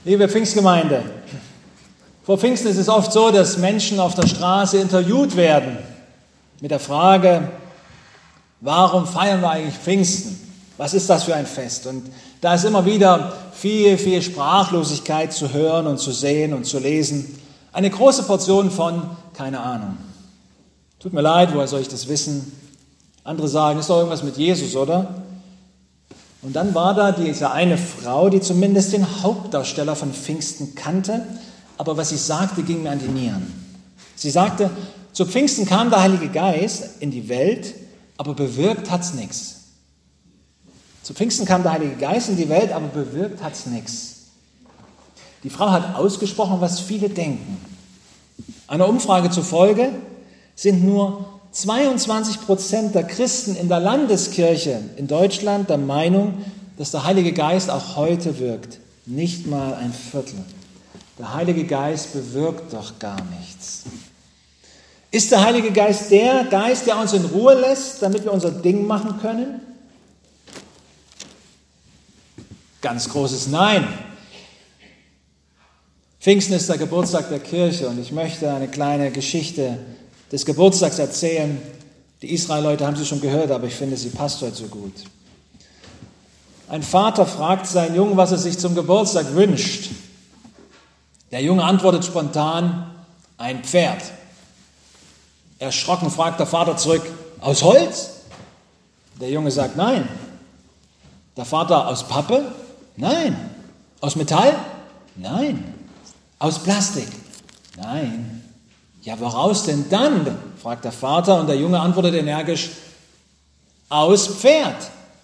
Liebe Pfingstgemeinde, vor Pfingsten ist es oft so, dass Menschen auf der Straße interviewt werden mit der Frage, warum feiern wir eigentlich Pfingsten? Was ist das für ein Fest? Und da ist immer wieder viel Sprachlosigkeit zu hören und zu sehen und zu lesen. Eine große Portion von keine Ahnung. Tut mir leid, woher soll ich das wissen? Andere sagen, ist doch irgendwas mit Jesus, oder? Und dann war da diese eine Frau, die zumindest den Hauptdarsteller von Pfingsten kannte, aber was sie sagte, ging mir an die Nieren. Sie sagte, zu Pfingsten kam der Heilige Geist in die Welt, aber bewirkt hat's nichts. Zu Pfingsten kam der Heilige Geist in die Welt, aber bewirkt hat's nichts. Die Frau hat ausgesprochen, was viele denken. Einer Umfrage zufolge sind nur 22% der Christen in der Landeskirche in Deutschland der Meinung, dass der Heilige Geist auch heute wirkt. Nicht mal ein Viertel. Der Heilige Geist bewirkt doch gar nichts. Ist der Heilige Geist der Geist, der uns in Ruhe lässt, damit wir unser Ding machen können? Ganz großes Nein. Pfingsten ist der Geburtstag der Kirche und ich möchte eine kleine Geschichte des Geburtstags erzählen. Die Israel-Leute haben sie schon gehört, aber ich finde, sie passt heute so gut. Ein Vater fragt seinen Jungen, was er sich zum Geburtstag wünscht. Der Junge antwortet spontan, ein Pferd. Erschrocken fragt der Vater zurück, aus Holz? Der Junge sagt, nein. Der Vater, aus Pappe? Nein. Aus Metall? Nein. Aus Plastik? Nein. Ja, woraus denn dann? Fragt der Vater und der Junge antwortet energisch, aus Pferd.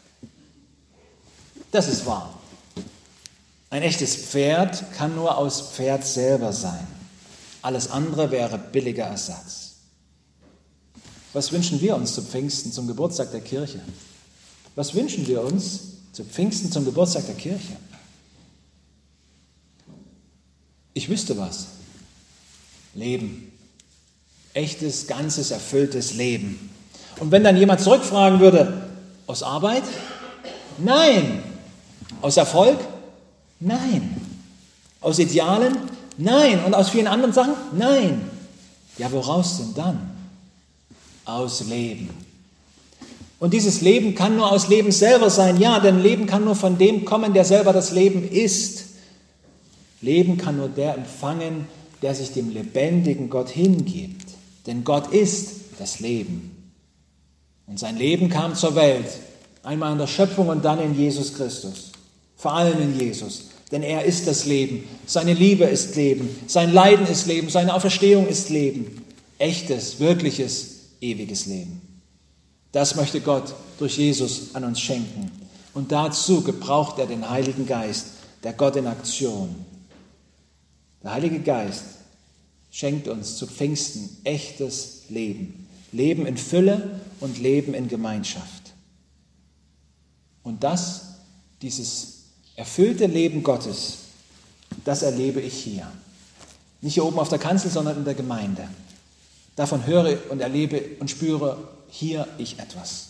Das ist wahr. Ein echtes Pferd kann nur aus Pferd selber sein. Alles andere wäre billiger Ersatz. Was wünschen wir uns zu Pfingsten, zum Geburtstag der Kirche? Was wünschen wir uns zu Pfingsten, zum Geburtstag der Kirche? Ich wüsste was. Leben. Echtes, ganzes, erfülltes Leben. Und wenn dann jemand zurückfragen würde, aus Arbeit? Nein. Aus Erfolg? Nein. Aus Idealen? Nein. Und aus vielen anderen Sachen? Nein. Ja, woraus denn dann? Aus Leben. Und dieses Leben kann nur aus Leben selber sein. Ja, denn Leben kann nur von dem kommen, der selber das Leben ist. Leben kann nur der empfangen, der sich dem lebendigen Gott hingibt. Denn Gott ist das Leben. Und sein Leben kam zur Welt, einmal in der Schöpfung und dann in Jesus Christus. Vor allem in Jesus, denn er ist das Leben. Seine Liebe ist Leben, sein Leiden ist Leben, seine Auferstehung ist Leben. Echtes, wirkliches, ewiges Leben. Das möchte Gott durch Jesus an uns schenken. Und dazu gebraucht er den Heiligen Geist, der Gott in Aktion. Der Heilige Geist schenkt uns zu Pfingsten echtes Leben. Leben in Fülle und Leben in Gemeinschaft. Und dieses erfüllte Leben Gottes, das erlebe ich hier. Nicht hier oben auf der Kanzel, sondern in der Gemeinde. Davon höre und erlebe und spüre hier ich etwas.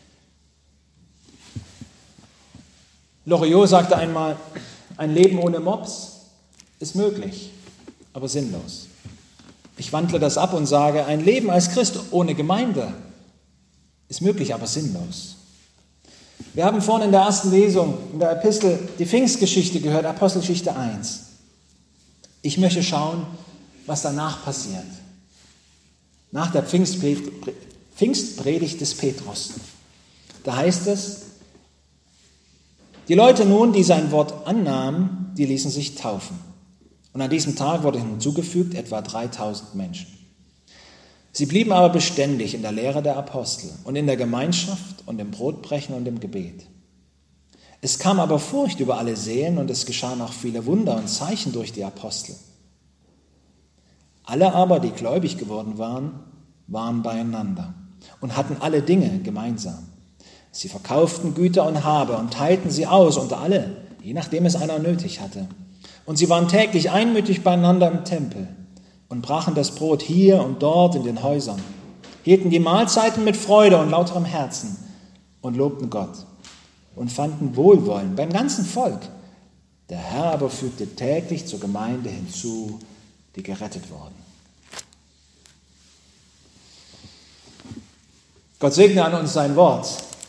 Loriot sagte einmal, ein Leben ohne Mops ist möglich, aber sinnlos. Ich wandle das ab und sage, ein Leben als Christ ohne Gemeinde ist möglich, aber sinnlos. Wir haben vorhin in der ersten Lesung, in der Epistel, die Pfingstgeschichte gehört, Apostelgeschichte 1. Ich möchte schauen, was danach passiert. Nach der Pfingstpredigt des Petrus. Da heißt es, die Leute nun, die sein Wort annahmen, die ließen sich taufen. Und an diesem Tag wurde hinzugefügt etwa 3000 Menschen. Sie blieben aber beständig in der Lehre der Apostel und in der Gemeinschaft und im Brotbrechen und im Gebet. Es kam aber Furcht über alle Seelen und es geschahen auch viele Wunder und Zeichen durch die Apostel. Alle aber, die gläubig geworden waren, waren beieinander und hatten alle Dinge gemeinsam. Sie verkauften Güter und Habe und teilten sie aus unter alle, je nachdem es einer nötig hatte. Und sie waren täglich einmütig beieinander im Tempel und brachen das Brot hier und dort in den Häusern, hielten die Mahlzeiten mit Freude und lauterem Herzen und lobten Gott und fanden Wohlwollen beim ganzen Volk. Der Herr aber fügte täglich zur Gemeinde hinzu, die gerettet wurden. Gott segne an uns sein Wort.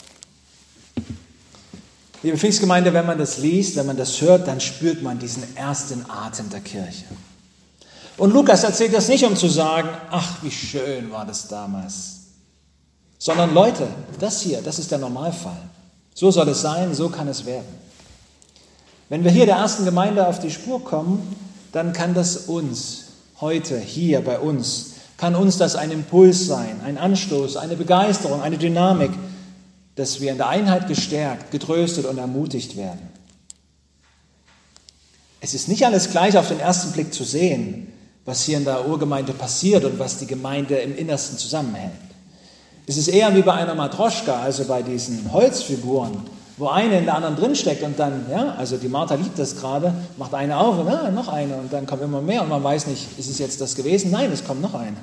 Liebe Pfingstgemeinde, wenn man das liest, wenn man das hört, dann spürt man diesen ersten Atem der Kirche. Und Lukas erzählt das nicht, um zu sagen, ach, wie schön war das damals. Sondern Leute, das hier, das ist der Normalfall. So soll es sein, so kann es werden. Wenn wir hier der ersten Gemeinde auf die Spur kommen, dann kann das uns heute, hier bei uns, kann uns das ein Impuls sein, ein Anstoß, eine Begeisterung, eine Dynamik, dass wir in der Einheit gestärkt, getröstet und ermutigt werden. Es ist nicht alles gleich auf den ersten Blick zu sehen, was hier in der Urgemeinde passiert und was die Gemeinde im Innersten zusammenhält. Es ist eher wie bei einer Matroschka, also bei diesen Holzfiguren, wo eine in der anderen drinsteckt und dann, ja, also die Martha liebt das gerade, macht eine auf und noch eine und dann kommt immer mehr und man weiß nicht, ist es jetzt das gewesen? Nein, es kommt noch eine.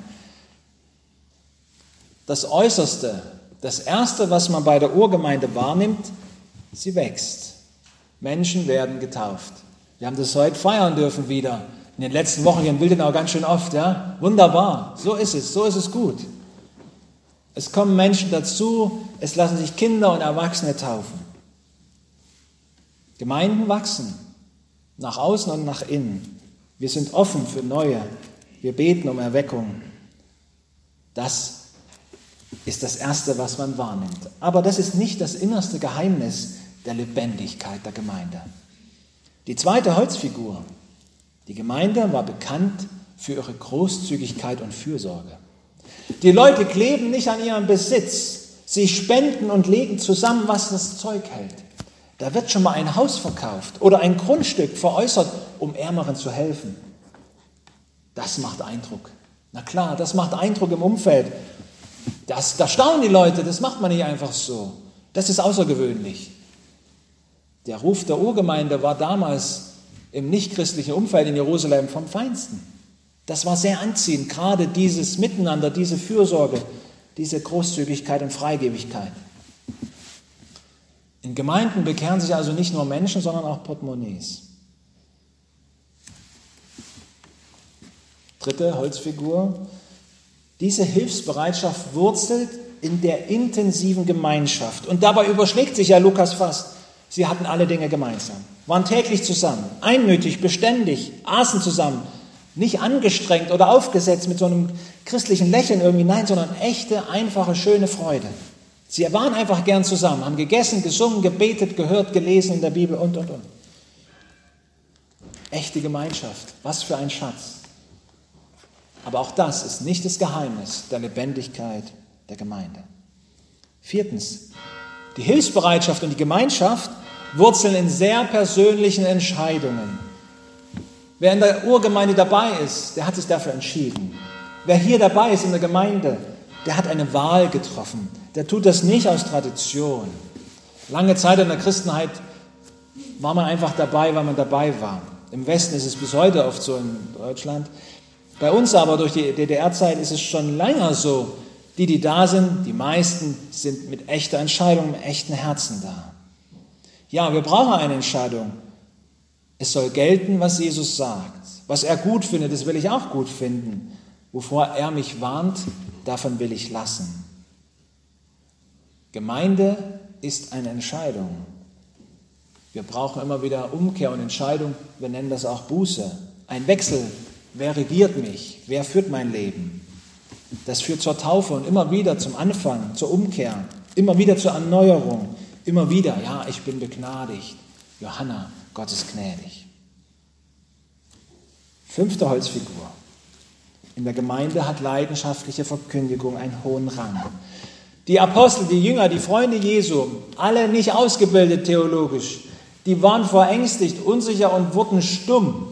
Das Äußerste, das Erste, was man bei der Urgemeinde wahrnimmt, sie wächst. Menschen werden getauft. Wir haben das heute feiern dürfen wieder. In den letzten Wochen hier in Wildenau ganz schön oft. Ja? Wunderbar, so ist es gut. Es kommen Menschen dazu, es lassen sich Kinder und Erwachsene taufen. Gemeinden wachsen, nach außen und nach innen. Wir sind offen für Neue. Wir beten um Erweckung. Das ist das Erste, was man wahrnimmt. Aber das ist nicht das innerste Geheimnis der Lebendigkeit der Gemeinde. Die zweite Holzfigur. Die Gemeinde war bekannt für ihre Großzügigkeit und Fürsorge. Die Leute kleben nicht an ihrem Besitz. Sie spenden und legen zusammen, was das Zeug hält. Da wird schon mal ein Haus verkauft oder ein Grundstück veräußert, um Ärmeren zu helfen. Das macht Eindruck. Na klar, das macht Eindruck im Umfeld. Da staunen die Leute, das macht man nicht einfach so. Das ist außergewöhnlich. Der Ruf der Urgemeinde war damals im nichtchristlichen Umfeld in Jerusalem vom Feinsten. Das war sehr anziehend, gerade dieses Miteinander, diese Fürsorge, diese Großzügigkeit und Freigebigkeit. In Gemeinden bekehren sich also nicht nur Menschen, sondern auch Portemonnaies. Dritte Holzfigur. Diese Hilfsbereitschaft wurzelt in der intensiven Gemeinschaft. Und dabei überschlägt sich ja Lukas fast. Sie hatten alle Dinge gemeinsam, waren täglich zusammen, einmütig, beständig, aßen zusammen, nicht angestrengt oder aufgesetzt mit so einem christlichen Lächeln irgendwie, nein, sondern echte, einfache, schöne Freude. Sie waren einfach gern zusammen, haben gegessen, gesungen, gebetet, gehört, gelesen in der Bibel und. Echte Gemeinschaft, was für ein Schatz. Aber auch das ist nicht das Geheimnis der Lebendigkeit der Gemeinde. Viertens, die Hilfsbereitschaft und die Gemeinschaft wurzeln in sehr persönlichen Entscheidungen. Wer in der Urgemeinde dabei ist, der hat sich dafür entschieden. Wer hier dabei ist in der Gemeinde, der hat eine Wahl getroffen. Der tut das nicht aus Tradition. Lange Zeit in der Christenheit war man einfach dabei, weil man dabei war. Im Westen ist es bis heute oft so in Deutschland. Bei uns aber durch die DDR-Zeit ist es schon länger so. Die da sind, die meisten sind mit echter Entscheidung, mit echten Herzen da. Ja, wir brauchen eine Entscheidung. Es soll gelten, was Jesus sagt. Was er gut findet, das will ich auch gut finden. Wovor er mich warnt, davon will ich lassen. Gemeinde ist eine Entscheidung. Wir brauchen immer wieder Umkehr und Entscheidung. Wir nennen das auch Buße. Ein Wechsel. Wer regiert mich? Wer führt mein Leben? Das führt zur Taufe und immer wieder zum Anfang, zur Umkehr. Immer wieder zur Erneuerung. Immer wieder, ja, ich bin begnadigt. Johanna, Gott ist gnädig. 5. Holzfigur. In der Gemeinde hat leidenschaftliche Verkündigung einen hohen Rang. Die Apostel, die Jünger, die Freunde Jesu, alle nicht ausgebildet theologisch, die waren verängstigt, unsicher und wurden stumm.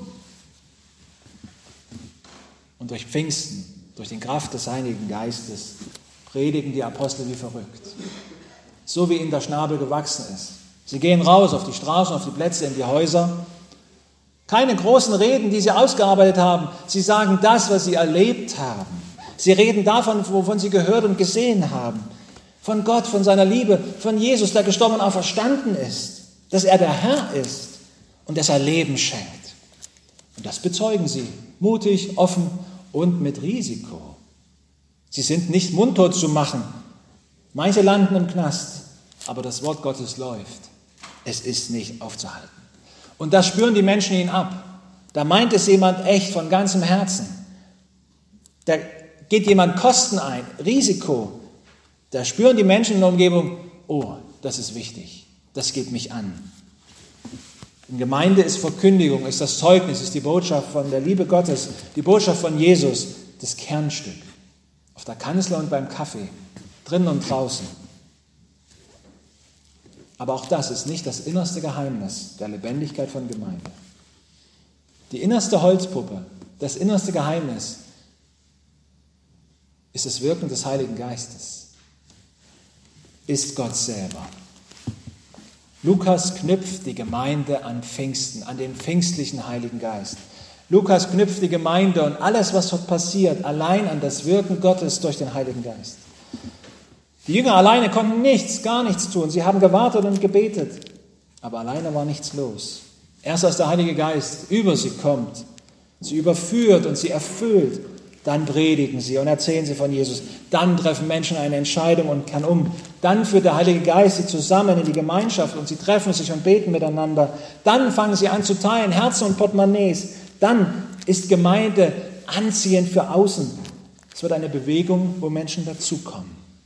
Und durch Pfingsten, durch die Kraft des Heiligen Geistes, predigen die Apostel wie verrückt. So wie ihnen der Schnabel gewachsen ist. Sie gehen raus auf die Straßen, auf die Plätze, in die Häuser. Keine großen Reden, die sie ausgearbeitet haben. Sie sagen das, was sie erlebt haben. Sie reden davon, wovon sie gehört und gesehen haben. Von Gott, von seiner Liebe, von Jesus, der gestorben und auferstanden ist. Dass er der Herr ist. und dass er Leben schenkt. Und das bezeugen sie, mutig, offen und mit Risiko. Sie sind nicht mundtot zu machen. Manche landen im Knast, aber das Wort Gottes läuft. Es ist nicht aufzuhalten. Und das spüren die Menschen ihn ab. Da meint es jemand echt von ganzem Herzen. Da geht jemand Kosten ein, Risiko. Da spüren die Menschen in der Umgebung, oh, das ist wichtig, das geht mich an. In Gemeinde ist Verkündigung, ist das Zeugnis, ist die Botschaft von der Liebe Gottes, die Botschaft von Jesus, das Kernstück. Auf der Kanzel und beim Kaffee, drinnen und draußen. Aber auch das ist nicht das innerste Geheimnis der Lebendigkeit von Gemeinde. Die innerste Holzpuppe, das innerste Geheimnis ist das Wirken des Heiligen Geistes. Ist Gott selber. Lukas knüpft die Gemeinde an Pfingsten, an den pfingstlichen Heiligen Geist. Lukas knüpft die Gemeinde und alles, was dort passiert, allein an das Wirken Gottes durch den Heiligen Geist. Die Jünger alleine konnten nichts, gar nichts tun. Sie haben gewartet und gebetet, aber alleine war nichts los. Erst als der Heilige Geist über sie kommt, sie überführt und sie erfüllt, dann predigen sie und erzählen sie von Jesus. Dann treffen Menschen eine Entscheidung und kehren um. Dann führt der Heilige Geist sie zusammen in die Gemeinschaft und sie treffen sich und beten miteinander. Dann fangen sie an zu teilen, Herzen und Portemonnaies. Dann ist Gemeinde anziehend für außen. Es wird eine Bewegung, wo Menschen dazukommen.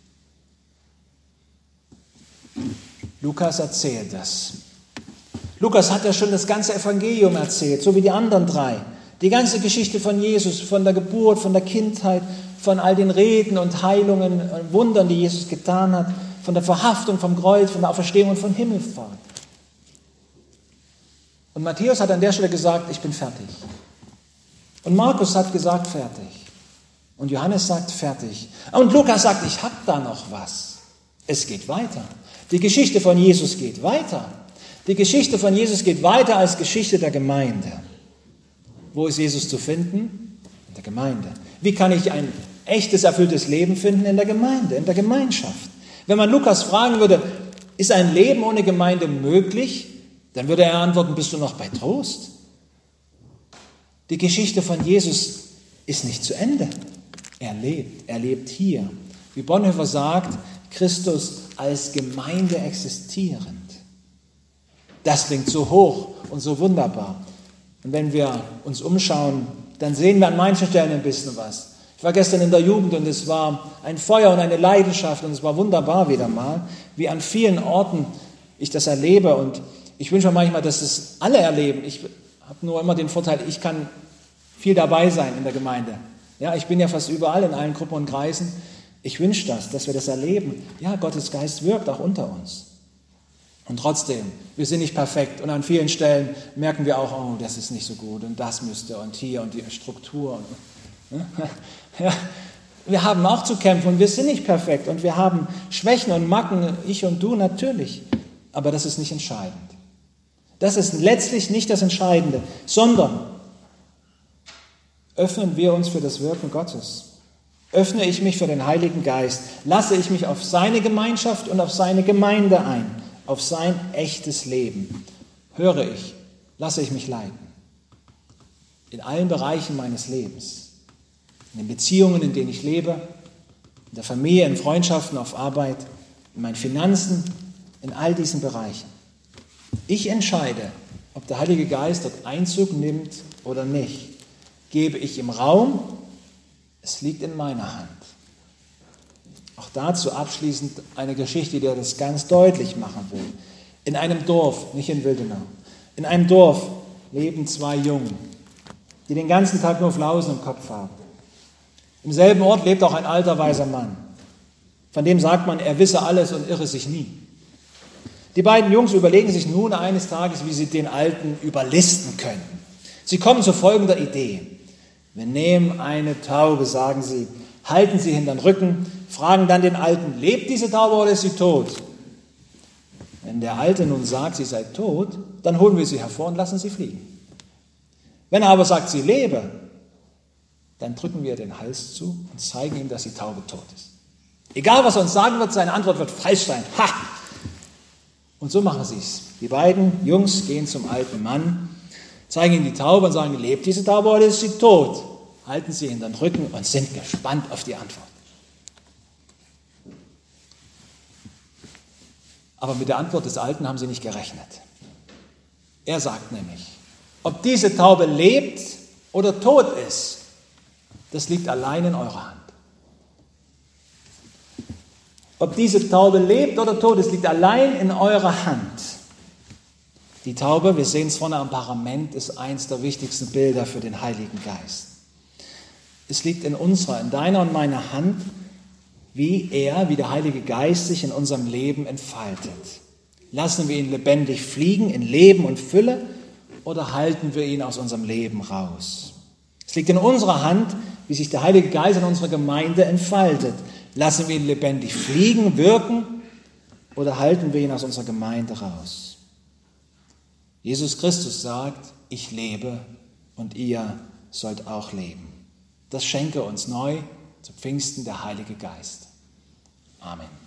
Lukas erzählt das. Lukas hat ja schon das ganze Evangelium erzählt, so wie die anderen drei. Die ganze Geschichte von Jesus, von der Geburt, von der Kindheit, von all den Reden und Heilungen und Wundern, die Jesus getan hat, von der Verhaftung, vom Kreuz, von der Auferstehung und von Himmelfahrt. Und Matthäus hat an der Stelle gesagt, ich bin fertig. Und Markus hat gesagt, fertig. Und Johannes sagt, fertig. Und Lukas sagt, ich habe da noch was. Es geht weiter. Die Geschichte von Jesus geht weiter. Die Geschichte von Jesus geht weiter als Geschichte der Gemeinde. Wo ist Jesus zu finden? In der Gemeinde. Wie kann ich ein echtes, erfülltes Leben finden? In der Gemeinde, in der Gemeinschaft. Wenn man Lukas fragen würde, ist ein Leben ohne Gemeinde möglich? Dann würde er antworten, bist du noch bei Trost? Die Geschichte von Jesus ist nicht zu Ende. Er lebt hier. Wie Bonhoeffer sagt, Christus als Gemeinde existierend. Das klingt so hoch und so wunderbar. Und wenn wir uns umschauen, dann sehen wir an manchen Stellen ein bisschen was. Ich war gestern in der Jugend und es war ein Feuer und eine Leidenschaft und es war wunderbar wieder mal, wie an vielen Orten ich das erlebe. Und ich wünsche mir manchmal, dass es alle erleben. Ich habe nur immer den Vorteil, ich kann viel dabei sein in der Gemeinde. Ja, ich bin ja fast überall in allen Gruppen und Kreisen. Ich wünsche das, dass wir das erleben. Ja, Gottes Geist wirkt auch unter uns. Und trotzdem, wir sind nicht perfekt und an vielen Stellen merken wir auch, oh, das ist nicht so gut und das müsste und hier und die Struktur. Ja, wir haben auch zu kämpfen und wir sind nicht perfekt und wir haben Schwächen und Macken, ich und du natürlich, aber das ist nicht entscheidend. Das ist letztlich nicht das Entscheidende, sondern öffnen wir uns für das Wirken Gottes. Öffne ich mich für den Heiligen Geist, lasse ich mich auf seine Gemeinschaft und auf seine Gemeinde ein. Auf sein echtes Leben. Höre ich, lasse ich mich leiten. In allen Bereichen meines Lebens. In den Beziehungen, in denen ich lebe, in der Familie, in Freundschaften, auf Arbeit, in meinen Finanzen, in all diesen Bereichen. Ich entscheide, ob der Heilige Geist dort Einzug nimmt oder nicht. Gebe ich ihm Raum? Es liegt in meiner Hand. Auch dazu abschließend eine Geschichte, die das ganz deutlich machen will. In einem Dorf, nicht in Wildenau, in einem Dorf leben zwei Jungen, die den ganzen Tag nur Flausen im Kopf haben. Im selben Ort lebt auch ein alter, weiser Mann. Von dem sagt man, er wisse alles und irre sich nie. Die beiden Jungs überlegen sich nun eines Tages, wie sie den Alten überlisten können. Sie kommen zu folgender Idee. Wir nehmen eine Taube, sagen sie, halten sie hinter den Rücken, fragen dann den Alten, lebt diese Taube oder ist sie tot? Wenn der Alte nun sagt, sie sei tot, dann holen wir sie hervor und lassen sie fliegen. Wenn er aber sagt, sie lebe, dann drücken wir den Hals zu und zeigen ihm, dass die Taube tot ist. Egal, was er uns sagen wird, seine Antwort wird falsch sein. Ha! Und so machen sie es. Die beiden Jungs gehen zum alten Mann, zeigen ihm die Taube und sagen, lebt diese Taube oder ist sie tot? Halten sie in den Rücken und sind gespannt auf die Antwort. Aber mit der Antwort des Alten haben sie nicht gerechnet. Er sagt nämlich, ob diese Taube lebt oder tot ist, das liegt allein in eurer Hand. Ob diese Taube lebt oder tot ist, liegt allein in eurer Hand. Die Taube, wir sehen es vorne am Parament, ist eins der wichtigsten Bilder für den Heiligen Geist. Es liegt in unserer, in deiner und meiner Hand, wie der Heilige Geist sich in unserem Leben entfaltet. Lassen wir ihn lebendig fliegen in Leben und Fülle oder halten wir ihn aus unserem Leben raus? Es liegt in unserer Hand, wie sich der Heilige Geist in unserer Gemeinde entfaltet. Lassen wir ihn lebendig fliegen, wirken oder halten wir ihn aus unserer Gemeinde raus? Jesus Christus sagt, ich lebe und ihr sollt auch leben. Das schenke uns neu zu Pfingsten der Heilige Geist. Amen.